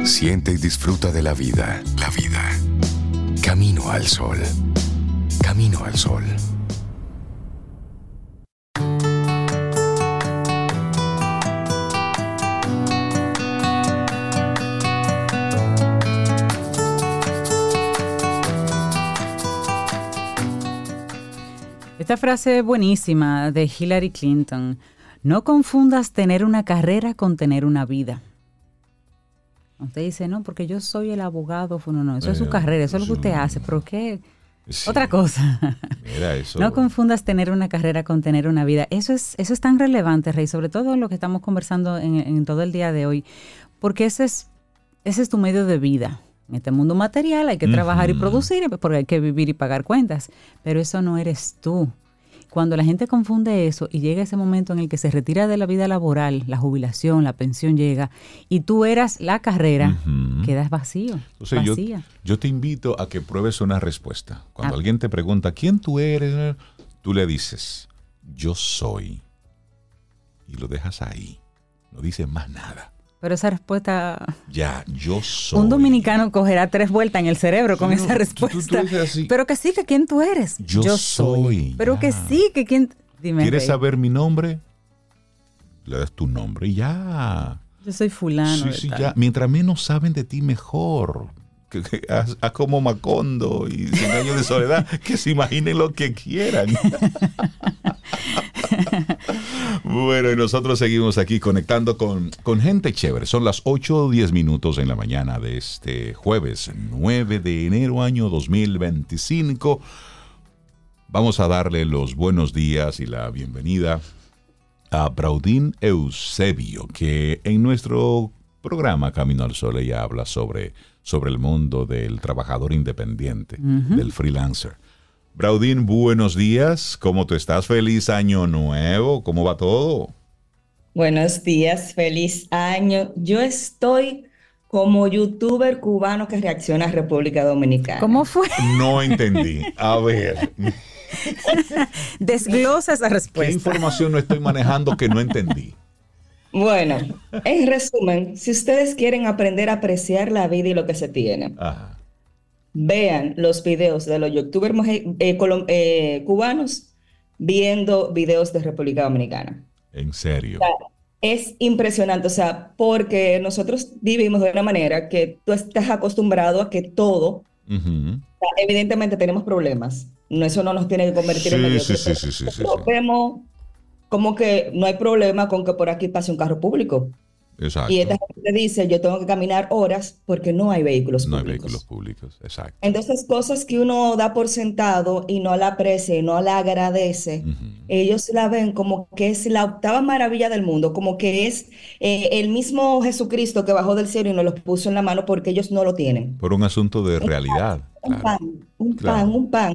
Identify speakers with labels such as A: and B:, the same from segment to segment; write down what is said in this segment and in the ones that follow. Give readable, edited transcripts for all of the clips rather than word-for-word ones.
A: Siente y disfruta de la vida. La vida. Camino al sol. Camino al sol.
B: Esta frase es buenísima de Hillary Clinton. No confundas tener una carrera con tener una vida. Usted dice, no, porque yo soy el abogado. No, eso es su carrera, eso es lo que usted hace. ¿Pero qué? Sí. Otra cosa.
C: Mira eso.
B: No confundas tener una carrera con tener una vida. Eso es tan relevante, Rey, sobre todo en lo que estamos conversando en todo el día de hoy, porque ese es tu medio de vida. En este mundo material hay que trabajar y producir, porque hay que vivir y pagar cuentas, pero eso no eres tú. Cuando la gente confunde eso y llega ese momento en el que se retira de la vida laboral, la jubilación, la pensión llega, y tú eras la carrera, quedas vacío,
C: entonces,
B: vacía.
C: Yo te invito a que pruebes una respuesta. Cuando alguien te pregunta, ¿quién tú eres? Tú le dices, yo soy. Y lo dejas ahí. No dices más nada.
B: Pero esa respuesta...
C: Ya, yo soy.
B: Un dominicano cogerá 3 vueltas en el cerebro con esa respuesta.
C: Tú así,
B: pero que sí, que ¿quién tú eres?
C: Yo soy.
B: Pero que sí, que ¿quién? Dime,
C: ¿quieres
B: Rey.
C: saber mi nombre? Le das tu nombre y ya.
B: Yo soy fulano.
C: Sí, ya. Mientras menos saben de ti, mejor. Haz como Macondo y 100 años de soledad, que se imaginen lo que quieran. Bueno, y nosotros seguimos aquí conectando con gente chévere. Son las 8:10 en la mañana de este jueves 9 de enero año 2025. Vamos a darle los buenos días y la bienvenida a Braudín Eusebio, que en nuestro programa Camino al Sol ella habla sobre el mundo del trabajador independiente, del freelancer. Braudín, buenos días. ¿Cómo tú estás? Feliz año nuevo. ¿Cómo va todo?
D: Buenos días, feliz año. Yo estoy como youtuber cubano que reacciona a República Dominicana.
B: ¿Cómo fue?
C: No entendí. A ver.
B: Desglosa esa respuesta.
C: ¿Qué información no estoy manejando que no entendí?
D: Bueno, en resumen, si ustedes quieren aprender a apreciar la vida y lo que se tiene,
C: Ajá.
D: vean los videos de los youtubers cubanos viendo videos de República Dominicana.
C: ¿En serio?
D: O sea, es impresionante, o sea, porque nosotros vivimos de una manera que tú estás acostumbrado a que todo, o sea, evidentemente tenemos problemas, eso no nos tiene que convertir en mediocres.
C: Sí.
D: Vemos como que no hay problema con que por aquí pase un carro público.
C: Exacto.
D: Y esta gente dice, yo tengo que caminar horas porque no hay vehículos públicos.
C: No hay vehículos públicos, exacto.
D: Entonces, cosas que uno da por sentado y no la aprecia y no la agradece, ellos la ven como que es la octava maravilla del mundo, como que es el mismo Jesucristo que bajó del cielo y nos lo puso en la mano porque ellos no lo tienen.
C: Por un asunto de realidad.
D: Un pan.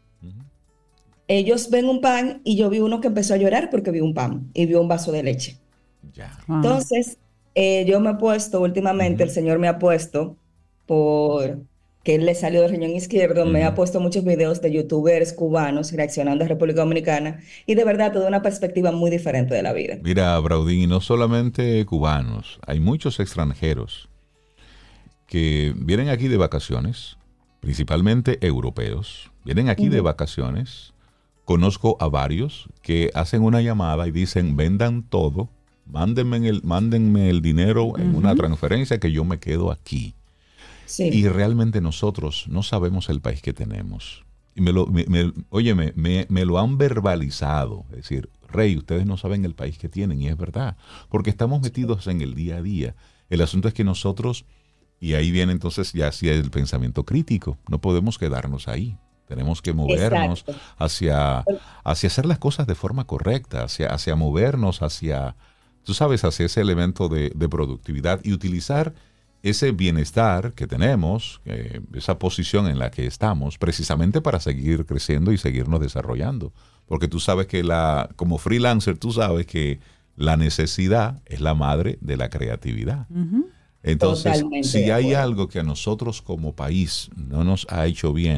D: Ellos ven un pan y yo vi uno que empezó a llorar porque vio un pan y vio un vaso de leche.
C: Ya.
D: Entonces, yo me he puesto últimamente, el Señor me ha puesto, por que él le salió del riñón izquierdo, me ha puesto muchos videos de youtubers cubanos reaccionando a República Dominicana y de verdad te da una perspectiva muy diferente de la vida.
C: Mira, Braudín, y no solamente cubanos, hay muchos extranjeros que vienen aquí de vacaciones, principalmente europeos, vienen aquí de vacaciones. Conozco a varios que hacen una llamada y dicen, vendan todo, mándenme el dinero en una transferencia que yo me quedo aquí. Sí. Y realmente nosotros no sabemos el país que tenemos. Y me lo han verbalizado. Es decir, Rey, ustedes no saben el país que tienen, y es verdad, porque estamos metidos en el día a día. El asunto es que nosotros, y ahí viene entonces ya hacia el pensamiento crítico, no podemos quedarnos ahí. Tenemos que movernos hacia hacer las cosas de forma correcta, hacia movernos hacia, tú sabes, hacia ese elemento de productividad y utilizar ese bienestar que tenemos, esa posición en la que estamos, precisamente para seguir creciendo y seguirnos desarrollando. Porque tú sabes que como freelancer, tú sabes que la necesidad es la madre de la creatividad. Entonces, si hay algo que a nosotros como país no nos ha hecho bien,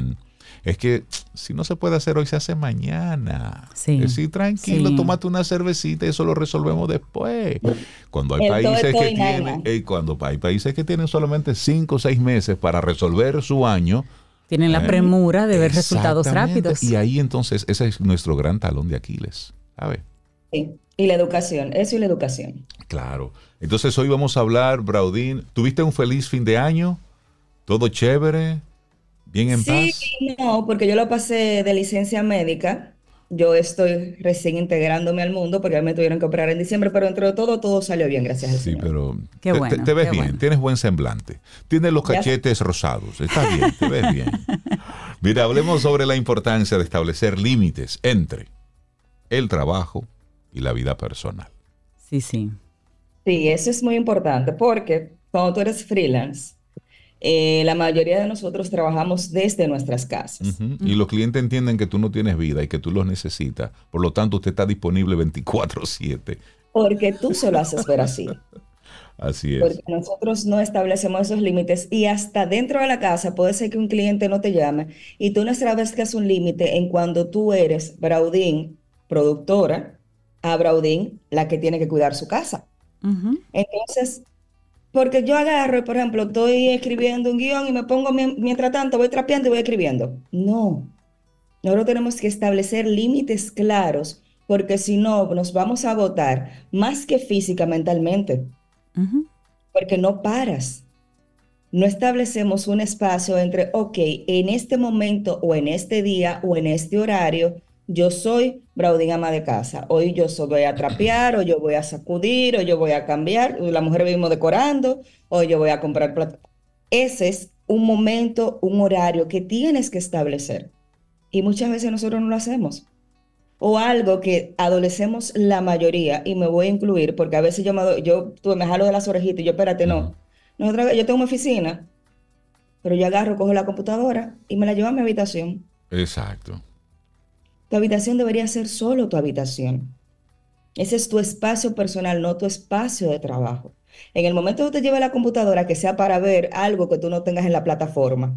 C: Es que si no se puede hacer hoy, se hace mañana.
B: Sí.
C: Es decir, tranquilo,
B: Sí.
C: tómate una cervecita y eso lo resolvemos después. Cuando hay
D: El
C: países
D: todo
C: que
D: y nada.
C: tienen, cuando hay países que tienen solamente 5 o 6 meses para resolver su año,
B: Tienen la premura de ver resultados
C: exactamente.
B: rápidos.
C: Y ahí entonces ese es nuestro gran talón de Aquiles, ¿sabes?
D: Sí. Y la educación, eso y la educación.
C: Claro. Entonces hoy vamos a hablar, Braudín, ¿tuviste un feliz fin de año? ¿Todo chévere? ¿Bien en
D: Sí,
C: paz?
D: y no, porque yo lo pasé de licencia médica. Yo estoy recién integrándome al mundo porque me tuvieron que operar en diciembre, pero entre todo salió bien, gracias al
C: Sí,
D: Señor.
C: pero
B: Qué
C: te,
B: bueno,
C: te ves
B: qué
C: bien,
B: bueno.
C: tienes buen semblante, tienes los
D: Ya-
C: cachetes rosados, está bien, te ves bien. Mira, hablemos sobre la importancia de establecer límites entre el trabajo y la vida personal.
B: Sí, sí.
D: Sí, eso es muy importante porque cuando tú eres freelance, la mayoría de nosotros trabajamos desde nuestras casas.
C: Ujú. Y los clientes entienden que tú no tienes vida y que tú los necesitas, por lo tanto usted está disponible 24/7.
D: Porque tú se lo haces ver así.
C: Así es.
D: Porque nosotros no establecemos esos límites y hasta dentro de la casa puede ser que un cliente no te llame y tú no sabes que es un límite en cuando tú eres Braudín, productora, a Braudín, la que tiene que cuidar su casa.
B: Ujú.
D: Entonces, porque yo agarro, por ejemplo, estoy escribiendo un guión y me pongo, mientras tanto voy trapeando y voy escribiendo. No, nosotros tenemos que establecer límites claros porque si no nos vamos a agotar más que física, mentalmente,
B: Ujú.
D: porque no paras. No establecemos un espacio entre, ok, en este momento o en este día o en este horario, yo soy Braudín ama de casa. Hoy voy a trapear, o yo voy a sacudir, o yo voy a cambiar. La mujer vivimos decorando, o yo voy a comprar plato. Ese es un momento, un horario que tienes que establecer. Y muchas veces nosotros no lo hacemos. O algo que adolecemos la mayoría, y me voy a incluir, porque a veces me jalo de las orejitas y yo, espérate,
C: Ujú.
D: no. Yo tengo mi oficina, pero yo agarro, cojo la computadora y me la llevo a mi habitación.
C: Exacto.
D: Tu habitación debería ser solo tu habitación. Ese es tu espacio personal, no tu espacio de trabajo. En el momento que te lleve la computadora, que sea para ver algo que tú no tengas en la plataforma,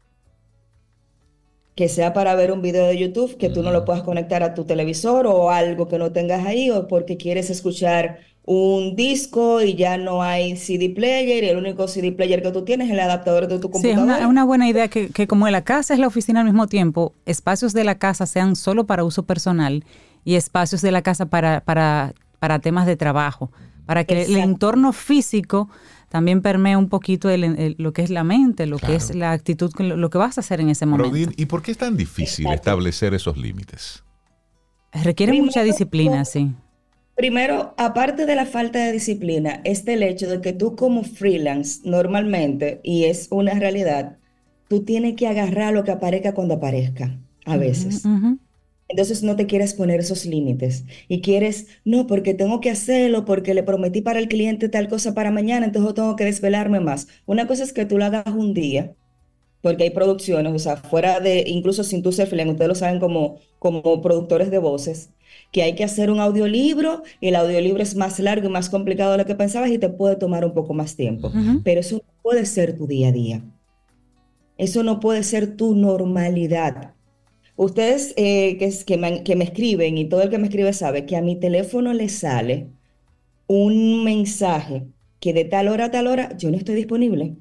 D: que sea para ver un video de YouTube que tú no lo
C: Ujú.
D: puedas conectar a tu televisor o algo que no tengas ahí, o porque quieres escuchar un disco y ya no hay CD player y el único CD player que tú tienes es el adaptador de tu
B: Sí, es
D: computadora.
B: una buena idea que como la casa es la oficina al mismo tiempo, espacios de la casa sean solo para uso personal y espacios de la casa para temas de trabajo, para que el
D: Exacto.
B: entorno físico también permee un poquito lo que es la mente, lo que es
C: Claro.
B: la actitud, lo que vas a hacer en ese momento.
C: Braudín, ¿y por qué es tan difícil
D: Exacto.
C: establecer esos límites?
B: Requiere mucha
D: Primero,
B: disciplina, sí.
D: Primero, aparte de la falta de disciplina, está el hecho de que tú como freelance normalmente, y es una realidad, tú tienes que agarrar lo que aparezca cuando aparezca, a
B: Ujú,
D: veces.
B: ujú.
D: Entonces no te quieres poner esos límites y quieres, no, porque tengo que hacerlo, porque le prometí para el cliente tal cosa para mañana, entonces yo tengo que desvelarme más. Una cosa es que tú lo hagas un día, porque hay producciones, o sea, fuera de, incluso sin tú ser freelance, ustedes lo saben como productores de voces, que hay que hacer un audiolibro y el audiolibro es más largo y más complicado de lo que pensabas y te puede tomar un poco más tiempo.
C: Ujú.
D: Pero eso no puede ser tu día a día. Eso no puede ser tu normalidad. Ustedes que me escriben y todo el que me escribe sabe que a mi teléfono le sale un mensaje que de tal hora a tal hora yo no estoy disponible.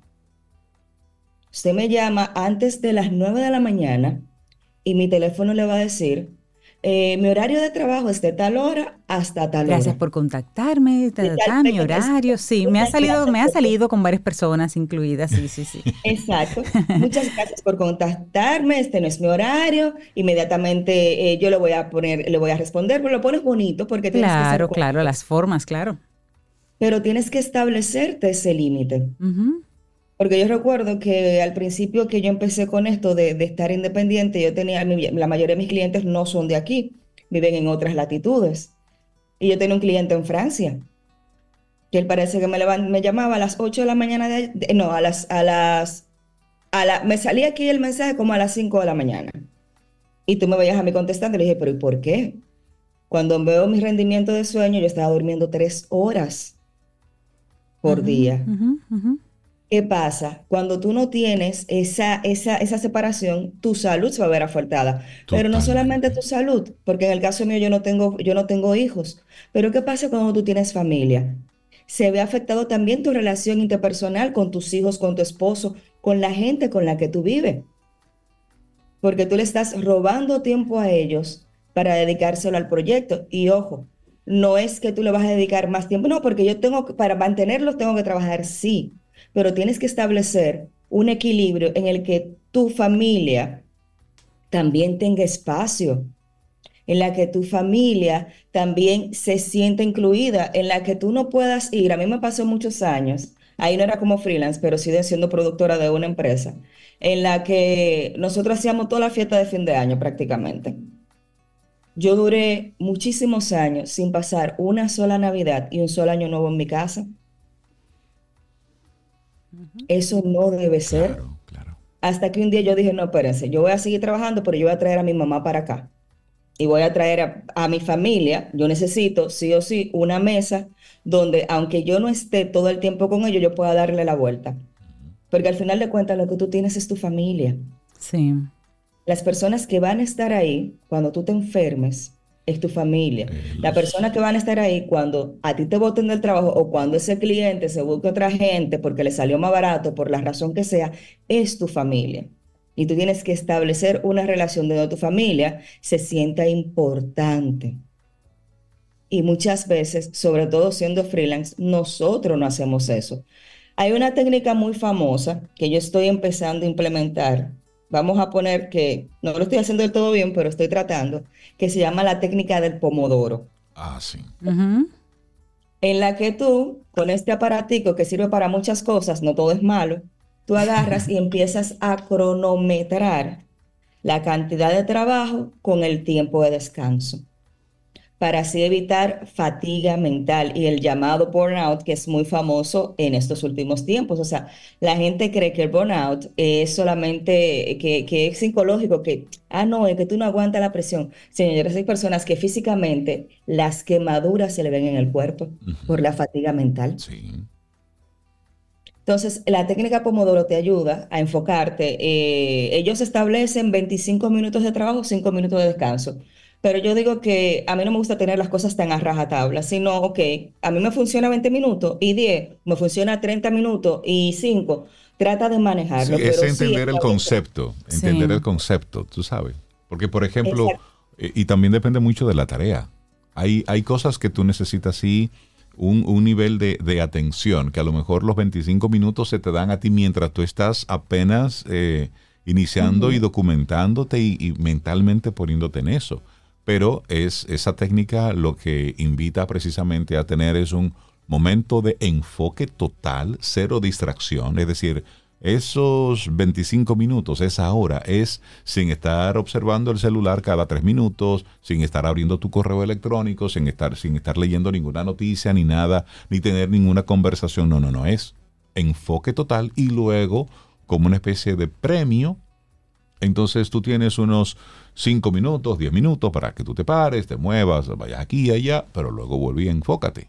D: Usted me llama antes de las 9 de la mañana y mi teléfono le va a decir, mi horario de trabajo es de tal hora hasta tal
B: Gracias
D: hora.
B: por contactarme,
D: De tal
B: mi
D: fecha,
B: horario. Sí, me ha salido con varias personas incluidas, sí, sí, sí.
D: exacto. Muchas gracias por contactarme. Este no es mi horario. Inmediatamente yo le voy a responder, pero lo pones bonito porque tienes que ser
B: Claro, claro,
D: correcto.
B: las formas, claro.
D: Pero tienes que establecerte ese límite.
B: Ujú.
D: Porque yo recuerdo que al principio que yo empecé con esto de estar independiente, la mayoría de mis clientes no son de aquí, viven en otras latitudes. Y yo tenía un cliente en Francia, que él parece que me llamaba a las 8 de la mañana, no, me salía aquí el mensaje como a las 5 de la mañana. Y tú me veías a mí contestando, y le dije, pero ¿y por qué? Cuando veo mi rendimiento de sueño, yo estaba durmiendo 3 horas por
B: Ujú,
D: día.
B: ujú, ujú.
D: ¿Qué pasa? Cuando tú no tienes esa separación, tu salud se va a ver afectada. Pero no solamente
C: Totalmente.
D: tu salud, porque en el caso mío yo no tengo hijos. Pero ¿qué pasa cuando tú tienes familia? Se ve afectado también tu relación interpersonal con tus hijos, con tu esposo, con la gente con la que tú vives. Porque tú le estás robando tiempo a ellos para dedicárselo al proyecto. Y ojo, no es que tú le vas a dedicar más tiempo, no, porque para mantenerlos tengo que trabajar, sí, pero tienes que establecer un equilibrio en el que tu familia también tenga espacio, en la que tu familia también se sienta incluida, en la que tú no puedas ir. A mí me pasó muchos años, ahí no era como freelance, pero sí siendo productora de una empresa, en la que nosotros hacíamos toda la fiesta de fin de año prácticamente. Yo duré muchísimos años sin pasar una sola Navidad y un solo año nuevo en mi casa. Eso no debe ser.
C: Claro, claro.
D: Hasta que un día yo dije, no, espérense, yo voy a seguir trabajando, pero yo voy a traer a mi mamá para acá. Y voy a traer a mi familia. Yo necesito, sí o sí, una mesa donde, aunque yo no esté todo el tiempo con ellos, yo pueda darle la vuelta. Porque al final de cuentas, lo que tú tienes es tu familia.
B: Sí.
D: Las personas que van a estar ahí cuando tú te enfermes es tu familia. La
C: Los,
D: persona que van a estar ahí cuando a ti te boten del trabajo o cuando ese cliente se busque otra gente porque le salió más barato, por la razón que sea, es tu familia. Y tú tienes que establecer una relación donde tu familia se sienta importante. Y muchas veces, sobre todo siendo freelance, nosotros no hacemos eso. Hay una técnica muy famosa que yo estoy empezando a implementar. Vamos a poner que no lo estoy haciendo del todo bien, pero estoy tratando, que se llama la técnica del pomodoro,
C: sí.
B: Ujú.
D: en la que tú, con este aparatico que sirve para muchas cosas, no todo es malo, tú agarras y empiezas a cronometrar la cantidad de trabajo con el tiempo de descanso, para así evitar fatiga mental y el llamado burnout, que es muy famoso en estos últimos tiempos. O sea, la gente cree que el burnout es solamente que es psicológico, no, es que tú no aguantas la presión. Señores, hay personas que físicamente las quemaduras se le ven en el cuerpo
C: Ujú.
D: por la fatiga mental.
C: Sí.
D: Entonces, la técnica Pomodoro te ayuda a enfocarte. Ellos establecen 25 minutos de trabajo, 5 minutos de descanso. Pero yo digo que a mí no me gusta tener las cosas tan a rajatabla, sino, ok, a mí me funciona 20 minutos y 10, me funciona 30 minutos y 5. Trata de
C: Sí,
D: manejarlo,
C: es
D: pero sí establece.
C: entender
B: Sí.
C: el concepto, tú sabes. Porque, por ejemplo,
D: Exacto.
C: y también depende mucho de la tarea. Hay cosas que tú necesitas, sí, un nivel de atención, que a lo mejor los 25 minutos se te dan a ti mientras tú estás apenas iniciando y
D: Ujú.
C: documentándote y mentalmente poniéndote en eso. Pero esa técnica lo que invita precisamente a tener es un momento de enfoque total, cero distracción, es decir, esos 25 minutos, esa hora, es sin estar observando el celular cada 3 minutos, sin estar abriendo tu correo electrónico, sin estar leyendo ninguna noticia, ni nada, ni tener ninguna conversación. No, no, no, es enfoque total y luego, como una especie de premio, entonces tú tienes unos 5 minutos, 10 minutos para que tú te pares, te muevas, vayas aquí y allá, pero luego vuelve y enfócate.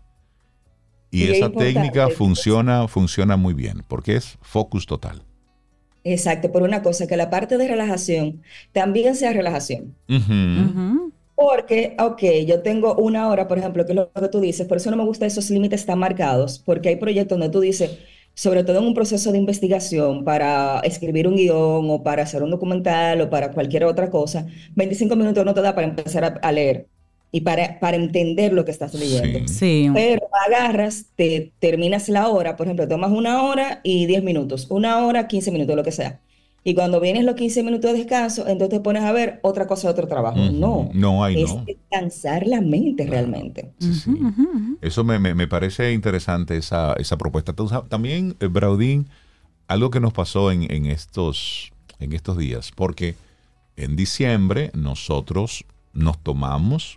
C: Y
D: Y es
C: esa técnica
D: importante.
C: funciona muy bien, porque es focus total.
D: Exacto, por una cosa, que la parte de relajación también sea relajación.
C: Ujú.
B: Ujú.
D: Porque, ok, yo tengo una hora, por ejemplo, que es lo que tú dices, por eso no me gustan esos límites tan marcados, porque hay proyectos donde tú dices, sobre todo en un proceso de investigación para escribir un guión o para hacer un documental o para cualquier otra cosa, 25 minutos no te da para empezar a leer y para entender lo que estás leyendo.
C: Sí.
B: Sí.
D: Pero agarras, te terminas la hora, por ejemplo, tomas una hora y 10 minutos, una hora, 15 minutos, lo que sea. Y cuando vienes los 15 minutos de descanso, entonces te pones a ver otra cosa, otro trabajo.
C: Ujú.
D: No,
C: No, hay
D: es
C: no.
D: descansar la mente
C: Claro.
D: realmente.
C: Sí,
B: Ujú,
C: sí.
B: ujú, ujú.
C: Eso me parece interesante, esa propuesta. También, Braudín, algo que nos pasó en estos días, porque en diciembre nosotros nos tomamos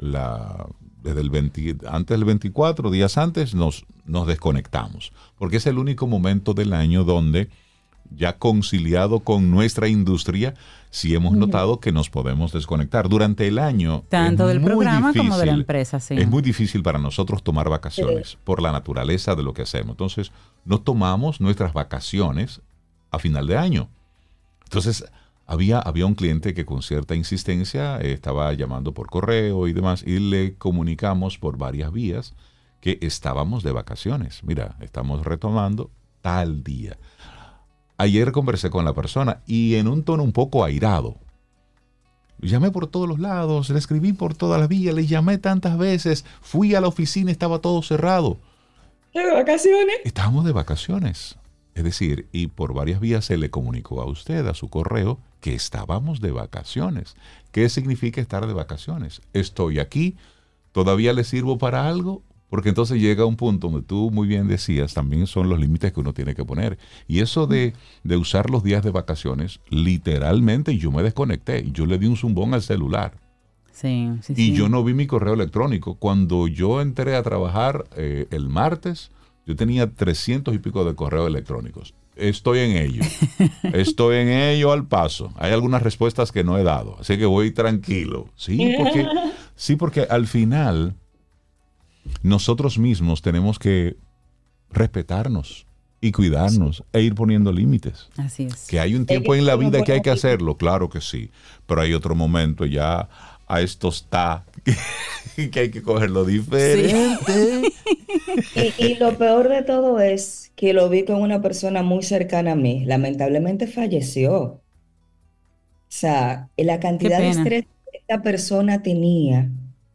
C: desde antes del 24, días antes, nos desconectamos, porque es el único momento del año donde ya conciliado con nuestra industria, sí hemos notado que nos podemos desconectar. Durante el año
B: tanto del programa como de la empresa, sí.
C: Es muy difícil para nosotros tomar vacaciones por la naturaleza de lo que hacemos. Entonces, no tomamos nuestras vacaciones a final de año. Entonces, había un cliente que con cierta insistencia estaba llamando por correo y demás, y le comunicamos por varias vías que estábamos de vacaciones. Mira, estamos retomando tal día. Ayer conversé con la persona y en un tono un poco airado. Llamé por todos los lados, le escribí por todas las vías, le llamé tantas veces, fui a la oficina, estaba todo cerrado.
D: ¿De vacaciones?
C: Estábamos de vacaciones. Es decir, y por varias vías se le comunicó a usted, a su correo, que estábamos de vacaciones. ¿Qué significa estar de vacaciones? Estoy aquí, ¿todavía le sirvo para algo? Porque entonces llega un punto donde tú muy bien decías, también son los límites que uno tiene que poner. Y eso de usar los días de vacaciones, literalmente yo me desconecté. Yo le di un zumbón al celular.
B: Sí.
C: Y yo no vi mi correo electrónico. Cuando yo entré a trabajar el martes, yo tenía 300 y pico de correos electrónicos. Estoy en ello. Estoy en ello al paso. Hay algunas respuestas que no he dado. Así que voy tranquilo. Porque al final nosotros mismos tenemos que respetarnos y cuidarnos e ir poniendo límites.
B: Así es.
C: Que hay un tiempo en la vida que hay que hacerlo, claro que sí. Pero hay otro momento ya, a esto está, que hay que cogerlo diferente.
D: Sí. Y lo peor de todo es que lo vi con una persona muy cercana a mí. Lamentablemente falleció. O sea, la cantidad de estrés que esta persona tenía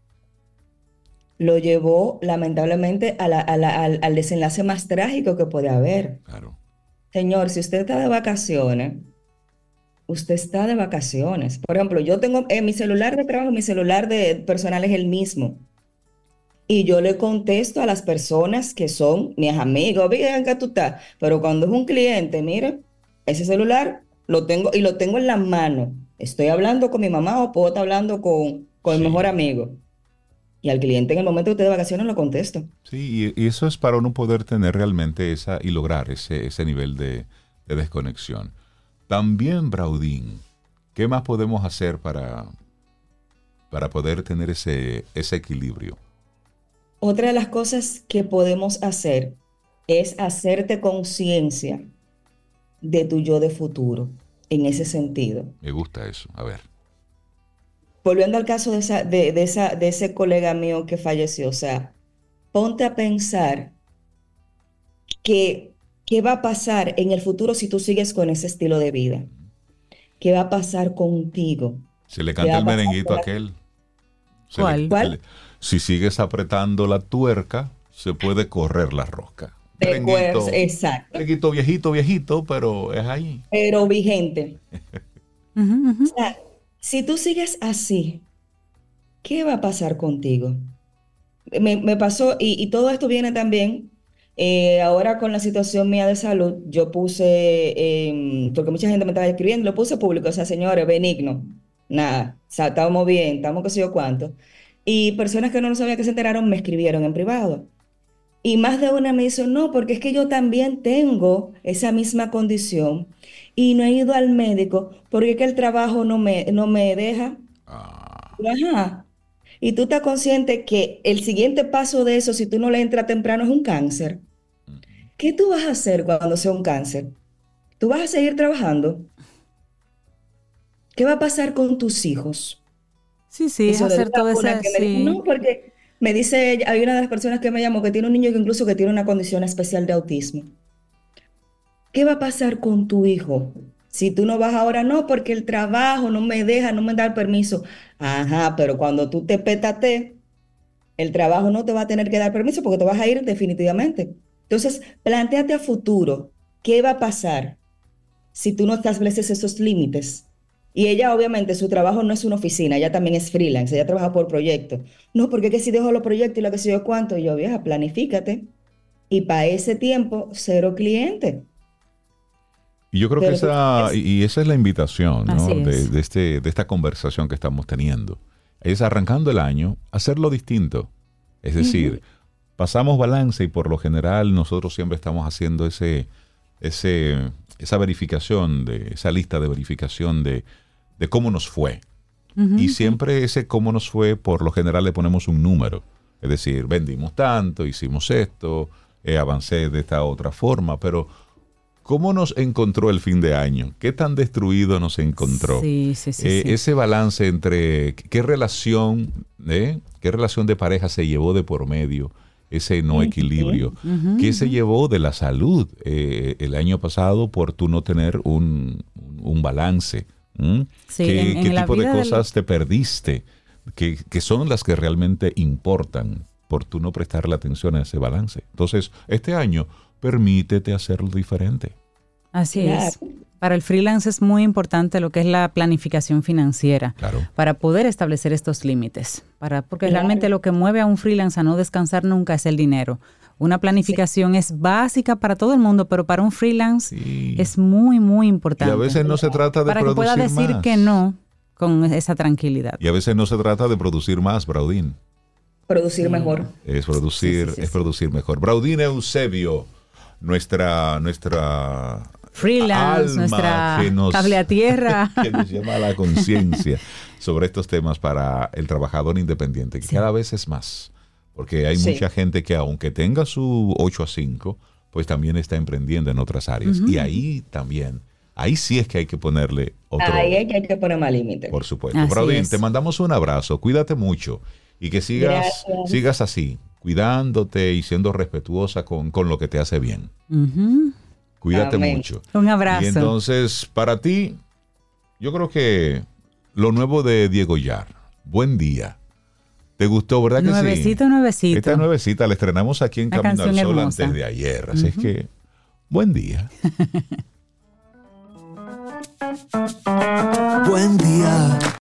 D: lo llevó lamentablemente al desenlace más trágico que puede haber.
C: Claro.
D: Señor, si usted está de vacaciones, usted está de vacaciones. Por ejemplo, yo tengo mi celular de trabajo, mi celular de personal es el mismo. Y yo le contesto a las personas que son mis amigos, vean que tú estás. Pero cuando es un cliente, mire, ese celular lo tengo y lo tengo en la mano. Estoy hablando con mi mamá o puedo estar hablando con el mejor amigo. Y al cliente en el momento que esté de vacaciones lo contesto.
C: Sí, y eso es para uno poder tener realmente y lograr ese nivel de desconexión. También, Braudín, ¿qué más podemos hacer para poder tener ese equilibrio?
D: Otra de las cosas que podemos hacer es hacerte conciencia de tu yo de futuro, en ese sentido.
C: Me gusta eso. A ver.
D: Volviendo al caso de ese colega mío que falleció, o sea, ponte a pensar qué va a pasar en el futuro si tú sigues con ese estilo de vida. ¿Qué va a pasar contigo?
C: Se le canta el merenguito a aquel.
B: ¿Cuál?
C: Si sigues apretando la tuerca, se puede correr la rosca.
D: Exacto.
C: Merenguito viejito, pero es ahí.
D: Pero vigente.
B: Uh-huh.
D: O sea, si tú sigues así, ¿qué va a pasar contigo? Me pasó, y todo esto viene también, ahora con la situación mía de salud, yo puse, porque mucha gente me estaba escribiendo, lo puse público, o sea, señores, benigno, nada, o sea, estábamos bien, estamos qué sé yo cuánto. Y personas que no lo sabían que se enteraron me escribieron en privado. Y más de una me dijo, no, porque es que yo también tengo esa misma condición y no he ido al médico porque es que el trabajo no me deja. Ajá. Y tú estás consciente que el siguiente paso de eso, si tú no le entras temprano, es un cáncer. ¿Qué tú vas a hacer cuando sea un cáncer? ¿Tú vas a seguir trabajando? ¿Qué va a pasar con tus hijos?
B: Sí, es hacer todo eso.
D: No, porque me dice ella, hay una de las personas que me llamó que tiene un niño que incluso que tiene una condición especial de autismo. ¿Qué va a pasar con tu hijo? Si tú no vas ahora, no, porque el trabajo no me deja, no me da el permiso. Ajá, pero cuando tú te pétate, el trabajo no te va a tener que dar permiso porque te vas a ir definitivamente. Entonces, plantéate a futuro, ¿qué va a pasar si tú no estableces esos límites? Y ella, obviamente, su trabajo no es una oficina, ella también es freelance, ella trabaja por proyectos. No, porque es que si dejo los proyectos y lo que sé yo cuánto, y yo, vieja, planifícate. Y para ese tiempo, 0 cliente.
C: Y yo creo que esa es la invitación, ¿no? de esta conversación que estamos teniendo. Es arrancando el año, hacerlo distinto. Es decir, pasamos balance y por lo general nosotros siempre estamos haciendo ese esa verificación, esa lista de verificación de cómo nos fue. Y siempre ese cómo nos fue, por lo general le ponemos un número. Es decir, vendimos tanto, hicimos esto, avancé de esta otra forma, pero ¿cómo nos encontró el fin de año? ¿Qué tan destruido nos encontró?
B: Sí.
C: Ese balance entre qué relación de pareja se llevó de por medio, ese no equilibrio, qué se llevó de la salud el año pasado por tú no tener un balance.
B: Sí,
C: ¿Qué tipo de cosas te perdiste? Que son las que realmente importan por tú no prestarle atención a ese balance. Entonces, este año, permítete hacerlo diferente.
B: Así es. Para el freelance es muy importante lo que es la planificación financiera, para poder establecer estos límites. Porque realmente lo que mueve a un freelance a no descansar nunca es el dinero. Una planificación es básica para todo el mundo, pero para un freelance es muy, muy importante.
C: Y a veces no se trata de producir más.
B: Para que pueda decir que no con esa tranquilidad.
C: Y a veces no se trata de producir más, Braudín.
D: Producir mejor.
C: Es producir mejor. Braudín Eusebio, nuestra
B: freelance, nuestra cable a tierra.
C: Que nos llama a la conciencia sobre estos temas para el trabajador independiente, que cada vez es más. Porque hay mucha gente que aunque tenga su 8 a 5, pues también está emprendiendo en otras áreas. Y ahí sí es que hay que ponerle otro...
D: Ahí hay que poner más límite.
C: Por supuesto. Braudín, te mandamos un abrazo. Cuídate mucho y que sigas así, cuidándote y siendo respetuosa con lo que te hace bien. Cuídate mucho.
B: Un abrazo.
C: Y entonces, para ti, yo creo que lo nuevo de Diego Yar, Buen Día. ¿Te gustó, verdad que
B: nuevecito.
C: Esta nuevecita la estrenamos aquí en Camino al Sol antes de ayer. Así es que, buen día.
E: Buen día.